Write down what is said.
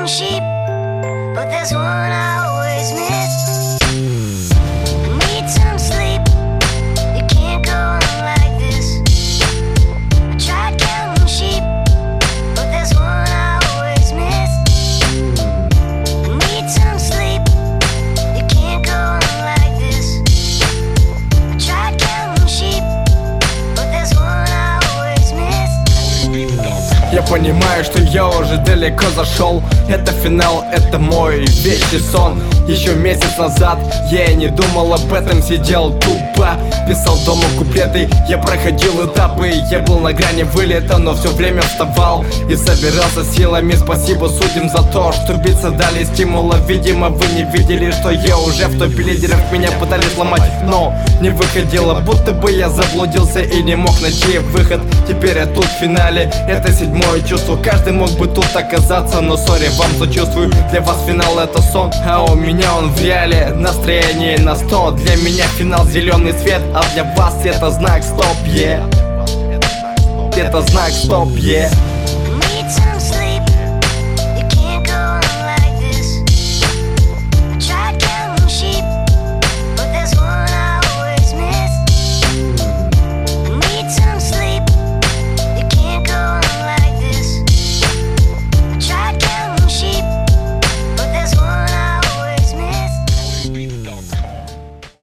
counting sheep, but there's one I always miss. I need some sleep. You can't go on like this. I tried counting sheep, but there's one I always miss. I need some sleep. You can't go on like this. I tried counting sheep, but there's one I always miss. Я понимаю, что я уже далеко зашел. Это финал, это мой вечный сон. Еще месяц назад я и не думал об этом, сидел тупо, писал дома куплеты. Я проходил этапы, я был на грани вылета, но все время вставал и собирался силами. Спасибо судим за то, что биться дали стимула. Видимо, вы не видели, что я уже в топе лидеров. Меня пытались сломать, но не выходило. Будто бы я заблудился и не мог найти выход. Теперь я тут в финале, это седьмое чувство. Каждый мог бы тут оказаться, но сори, вам сочувствую. Для вас финал это сон, а у меня он в реале. Настроение на 100. Для меня финал зеленый свет, а для вас это знак стоп, это знак стоп,